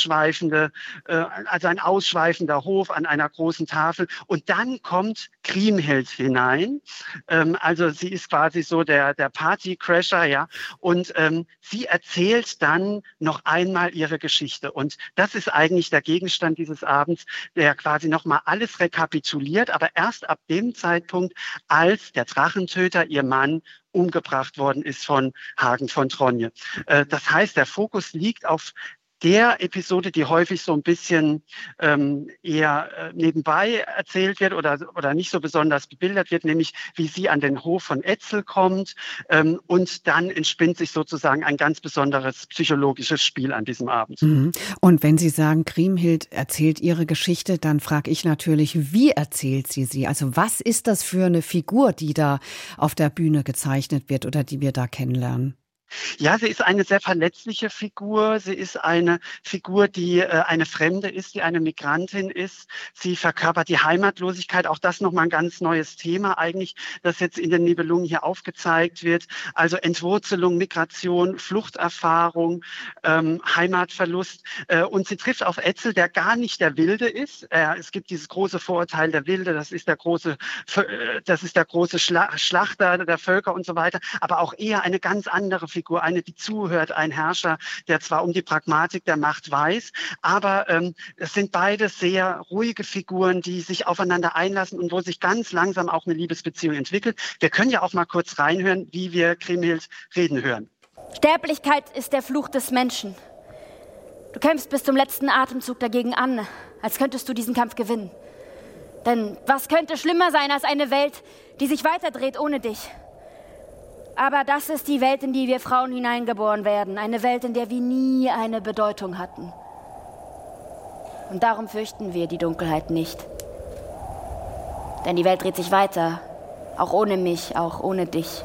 ein ausschweifender Hof an einer großen Tafel. Und dann kommt Kriemhild hinein. Also sie ist quasi so der Partycrasher, ja. Und sie erzählt dann noch einmal ihre Geschichte. Und das ist eigentlich der Gegenstand dieses Abends, der quasi nochmal alles rekapituliert, aber erst ab dem Zeitpunkt, als der Drachentöter, ihr Mann, umgebracht worden ist von Hagen von Tronje. Das heißt, der Fokus liegt auf der Episode, die häufig so ein bisschen eher nebenbei erzählt wird oder nicht so besonders bebildert wird, nämlich wie sie an den Hof von Etzel kommt und dann entspinnt sich sozusagen ein ganz besonderes psychologisches Spiel an diesem Abend. Und wenn Sie sagen, Kriemhild erzählt ihre Geschichte, dann frage ich natürlich, wie erzählt sie? Also was ist das für eine Figur, die da auf der Bühne gezeichnet wird oder die wir da kennenlernen? Ja, sie ist eine sehr verletzliche Figur. Sie ist eine Figur, die eine Fremde ist, die eine Migrantin ist. Sie verkörpert die Heimatlosigkeit. Auch das nochmal ein ganz neues Thema eigentlich, das jetzt in den Nibelungen hier aufgezeigt wird. Also Entwurzelung, Migration, Fluchterfahrung, Heimatverlust. Und sie trifft auf Etzel, der gar nicht der Wilde ist. Es gibt dieses große Vorurteil der Wilde, das ist der große Schlachter der Völker und so weiter. Aber auch eher eine ganz andere Figur, eine, die zuhört, ein Herrscher, der zwar um die Pragmatik der Macht weiß, aber es sind beide sehr ruhige Figuren, die sich aufeinander einlassen und wo sich ganz langsam auch eine Liebesbeziehung entwickelt. Wir können ja auch mal kurz reinhören, wie wir Kriemhild reden hören. Sterblichkeit ist der Fluch des Menschen. Du kämpfst bis zum letzten Atemzug dagegen an, als könntest du diesen Kampf gewinnen. Denn was könnte schlimmer sein als eine Welt, die sich weiterdreht ohne dich? Aber das ist die Welt, in die wir Frauen hineingeboren werden. Eine Welt, in der wir nie eine Bedeutung hatten. Und darum fürchten wir die Dunkelheit nicht. Denn die Welt dreht sich weiter. Auch ohne mich, auch ohne dich.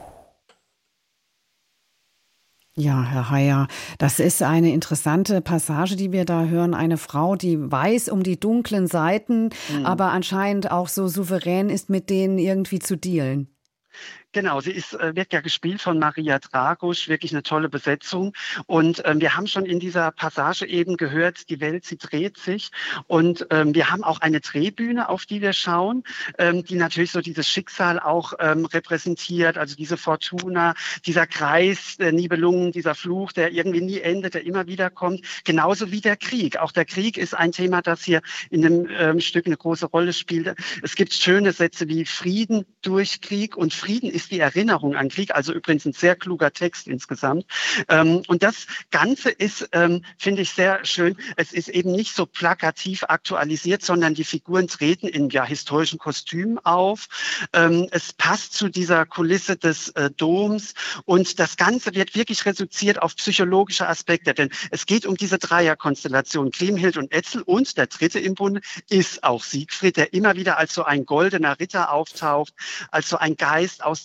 Ja, Herr Heyer, das ist eine interessante Passage, die wir da hören. Eine Frau, die weiß um die dunklen Seiten, aber anscheinend auch so souverän ist, mit denen irgendwie zu dealen. Genau, sie wird ja gespielt von Maria Dragusch, wirklich eine tolle Besetzung. Und wir haben schon in dieser Passage eben gehört, die Welt, sie dreht sich. Und wir haben auch eine Drehbühne, auf die wir schauen, die natürlich so dieses Schicksal auch repräsentiert, also diese Fortuna, dieser Kreis der Nibelungen, dieser Fluch, der irgendwie nie endet, der immer wieder kommt. Genauso wie der Krieg. Auch der Krieg ist ein Thema, das hier in dem Stück eine große Rolle spielt. Es gibt schöne Sätze wie Frieden durch Krieg, und Frieden ist die Erinnerung an Krieg, also übrigens ein sehr kluger Text insgesamt. Und das Ganze ist, finde ich, sehr schön. Es ist eben nicht so plakativ aktualisiert, sondern die Figuren treten in historischen Kostümen auf. Es passt zu dieser Kulisse des Doms, und das Ganze wird wirklich reduziert auf psychologische Aspekte, denn es geht um diese Dreierkonstellation Kriemhild und Etzel, und der dritte im Bunde ist auch Siegfried, der immer wieder als so ein goldener Ritter auftaucht, als so ein Geist aus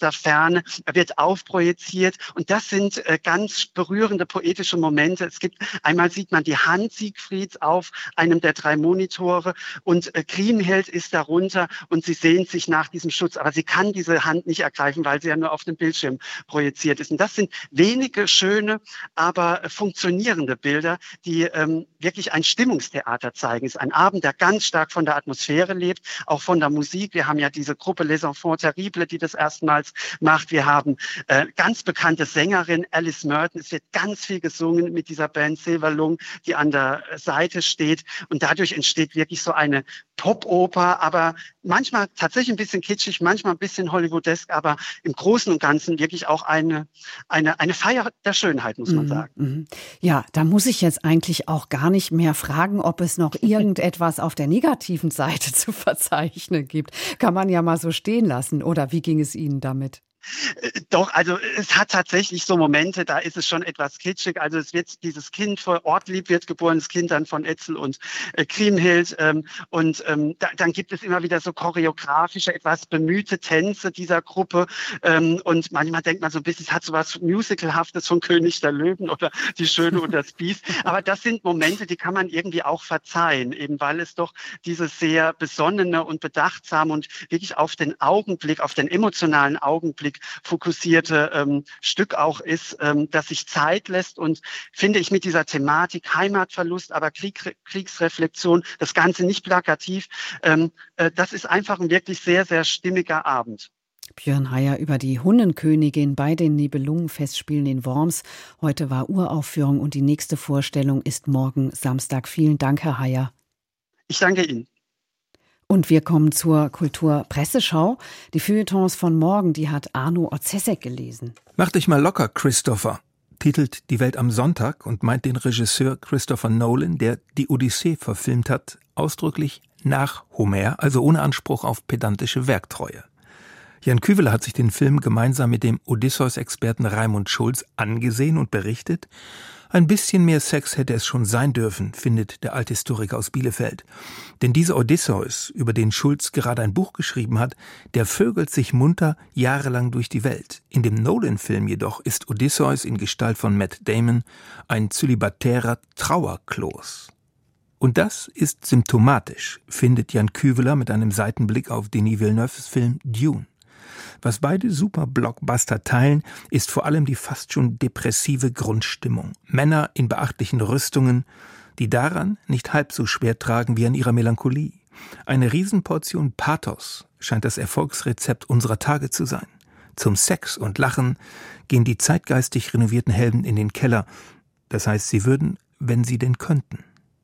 der Ferne, er wird aufprojiziert und das sind ganz berührende poetische Momente. Einmal sieht man die Hand Siegfrieds auf einem der 3 Monitore und Kriemhild ist darunter und sie sehnt sich nach diesem Schutz, aber sie kann diese Hand nicht ergreifen, weil sie ja nur auf dem Bildschirm projiziert ist. Und das sind wenige schöne, aber funktionierende Bilder, die wirklich ein Stimmungstheater zeigen. Es ist ein Abend, der ganz stark von der Atmosphäre lebt, auch von der Musik. Wir haben ja diese Gruppe Les Enfants Terribles, die das erstmals macht. Wir haben ganz bekannte Sängerin Alice Merton. Es wird ganz viel gesungen mit dieser Band Silver Lung, die an der Seite steht. Und dadurch entsteht wirklich so eine Popoper, aber manchmal tatsächlich ein bisschen kitschig, manchmal ein bisschen hollywoodesk, aber im Großen und Ganzen wirklich auch eine Feier der Schönheit, muss man sagen. Ja, da muss ich jetzt eigentlich auch gar nicht mehr fragen, ob es noch irgendetwas auf der negativen Seite zu verzeichnen gibt. Kann man ja mal so stehen lassen. Oder wie ging es Ihnen damit? Doch, also es hat tatsächlich so Momente, da ist es schon etwas kitschig. Also es wird dieses Kind vor Ortlieb wird geboren, das Kind dann von Etzel und Kriemhild. Dann gibt es immer wieder so choreografische, etwas bemühte Tänze dieser Gruppe. Und manchmal denkt man so ein bisschen, es hat so was Musicalhaftes von König der Löwen oder Die Schöne und das Biest. Aber das sind Momente, die kann man irgendwie auch verzeihen, eben weil es doch dieses sehr besonnene und bedachtsame und wirklich auf den Augenblick, auf den emotionalen Augenblick fokussierte Stück auch ist, das sich Zeit lässt und, finde ich, mit dieser Thematik Heimatverlust, aber Kriegsreflexion, das Ganze nicht plakativ, das ist einfach ein wirklich sehr, sehr stimmiger Abend. Björn Heyer über die Hundenkönigin bei den Nibelungenfestspielen in Worms. Heute war Uraufführung und die nächste Vorstellung ist morgen Samstag. Vielen Dank, Herr Heyer. Ich danke Ihnen. Und wir kommen zur Kulturpresseschau. Die Feuilletons von morgen, die hat Arno Orzesek gelesen. Mach dich mal locker, Christopher, titelt Die Welt am Sonntag und meint den Regisseur Christopher Nolan, der die Odyssee verfilmt hat, ausdrücklich nach Homer, also ohne Anspruch auf pedantische Werktreue. Jan Küveler hat sich den Film gemeinsam mit dem Odysseus-Experten Raimund Schulz angesehen und berichtet, ein bisschen mehr Sex hätte es schon sein dürfen, findet der Althistoriker aus Bielefeld. Denn dieser Odysseus, über den Schulz gerade ein Buch geschrieben hat, der vögelt sich munter jahrelang durch die Welt. In dem Nolan-Film jedoch ist Odysseus in Gestalt von Matt Damon ein zölibatärer Trauerkloß. Und das ist symptomatisch, findet Jan Küveler mit einem Seitenblick auf Denis Villeneuves Film Dune. Was beide Super-Blockbuster teilen, ist vor allem die fast schon depressive Grundstimmung. Männer in beachtlichen Rüstungen, die daran nicht halb so schwer tragen wie an ihrer Melancholie. Eine Riesenportion Pathos scheint das Erfolgsrezept unserer Tage zu sein. Zum Sex und Lachen gehen die zeitgeistig renovierten Helden in den Keller. Das heißt, sie würden, wenn sie denn könnten.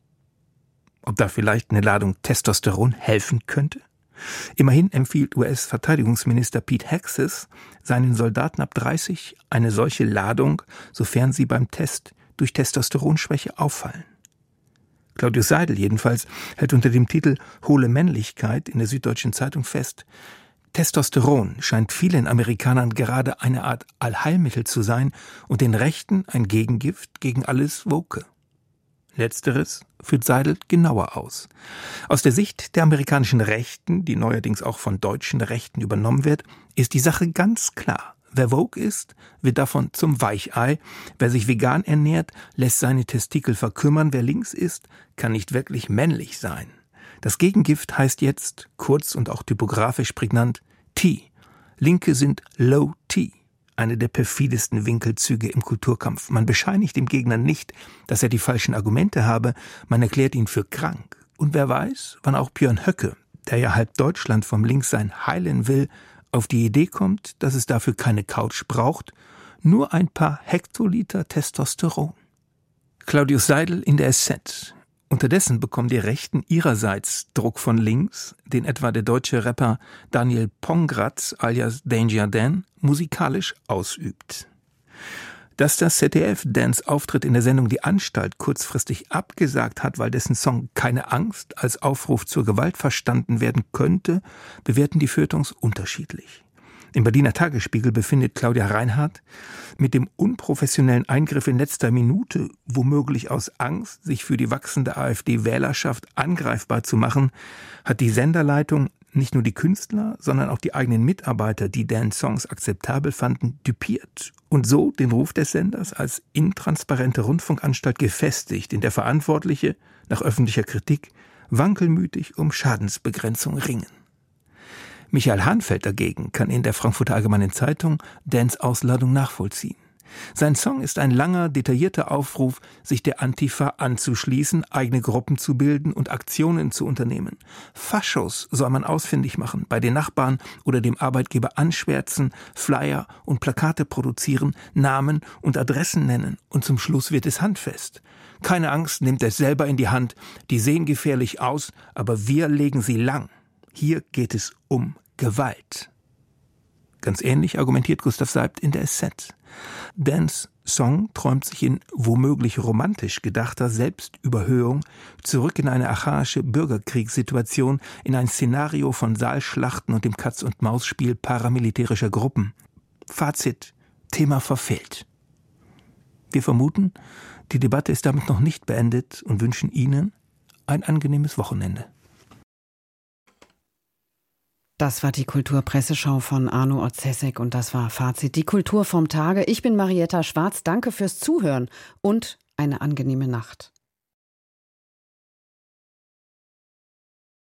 Ob da vielleicht eine Ladung Testosteron helfen könnte? Immerhin empfiehlt US-Verteidigungsminister Pete Hegseth seinen Soldaten ab 30 eine solche Ladung, sofern sie beim Test durch Testosteronschwäche auffallen. Claudius Seidel jedenfalls hält unter dem Titel »Hohle Männlichkeit« in der Süddeutschen Zeitung fest, Testosteron scheint vielen Amerikanern gerade eine Art Allheilmittel zu sein und den Rechten ein Gegengift gegen alles Woke. Letzteres führt Seidel genauer aus. Aus der Sicht der amerikanischen Rechten, die neuerdings auch von deutschen Rechten übernommen wird, ist die Sache ganz klar. Wer woke ist, wird davon zum Weichei. Wer sich vegan ernährt, lässt seine Testikel verkümmern. Wer links ist, kann nicht wirklich männlich sein. Das Gegengift heißt jetzt, kurz und auch typografisch prägnant, T. Linke sind Low T. Eine der perfidesten Winkelzüge im Kulturkampf. Man bescheinigt dem Gegner nicht, dass er die falschen Argumente habe, man erklärt ihn für krank. Und wer weiß, wann auch Björn Höcke, der ja halb Deutschland vom Linkssein heilen will, auf die Idee kommt, dass es dafür keine Couch braucht, nur ein paar Hektoliter Testosteron. Claudius Seidel in der SZ. Unterdessen bekommen die Rechten ihrerseits Druck von links, den etwa der deutsche Rapper Daniel Pongratz alias Danger Dan musikalisch ausübt. Dass das ZDF Dans Auftritt in der Sendung Die Anstalt kurzfristig abgesagt hat, weil dessen Song Keine Angst als Aufruf zur Gewalt verstanden werden könnte, bewerten die Feuilletons unterschiedlich. Im Berliner Tagesspiegel befindet Claudia Reinhardt, mit dem unprofessionellen Eingriff in letzter Minute, womöglich aus Angst, sich für die wachsende AfD-Wählerschaft angreifbar zu machen, hat die Senderleitung nicht nur die Künstler, sondern auch die eigenen Mitarbeiter, die Dans Songs akzeptabel fanden, düpiert und so den Ruf des Senders als intransparente Rundfunkanstalt gefestigt, in der Verantwortliche, nach öffentlicher Kritik, wankelmütig um Schadensbegrenzung ringen. Michael Hahnfeld dagegen kann in der Frankfurter Allgemeinen Zeitung Dans Ausladung nachvollziehen. Sein Song ist ein langer, detaillierter Aufruf, sich der Antifa anzuschließen, eigene Gruppen zu bilden und Aktionen zu unternehmen. Faschos soll man ausfindig machen, bei den Nachbarn oder dem Arbeitgeber anschwärzen, Flyer und Plakate produzieren, Namen und Adressen nennen und zum Schluss wird es handfest. Keine Angst, nimmt es selber in die Hand, die sehen gefährlich aus, aber wir legen sie lang. Hier geht es um Gewalt. Ganz ähnlich argumentiert Gustav Seibt in der SZ. Dans Song träumt sich in womöglich romantisch gedachter Selbstüberhöhung zurück in eine archaische Bürgerkriegssituation, in ein Szenario von Saalschlachten und dem Katz-und-Maus-Spiel paramilitärischer Gruppen. Fazit: Thema verfehlt. Wir vermuten, die Debatte ist damit noch nicht beendet und wünschen Ihnen ein angenehmes Wochenende. Das war die Kulturpresseschau von Arno Otzesek und das war Fazit, die Kultur vom Tage. Ich bin Marietta Schwarz, danke fürs Zuhören und eine angenehme Nacht.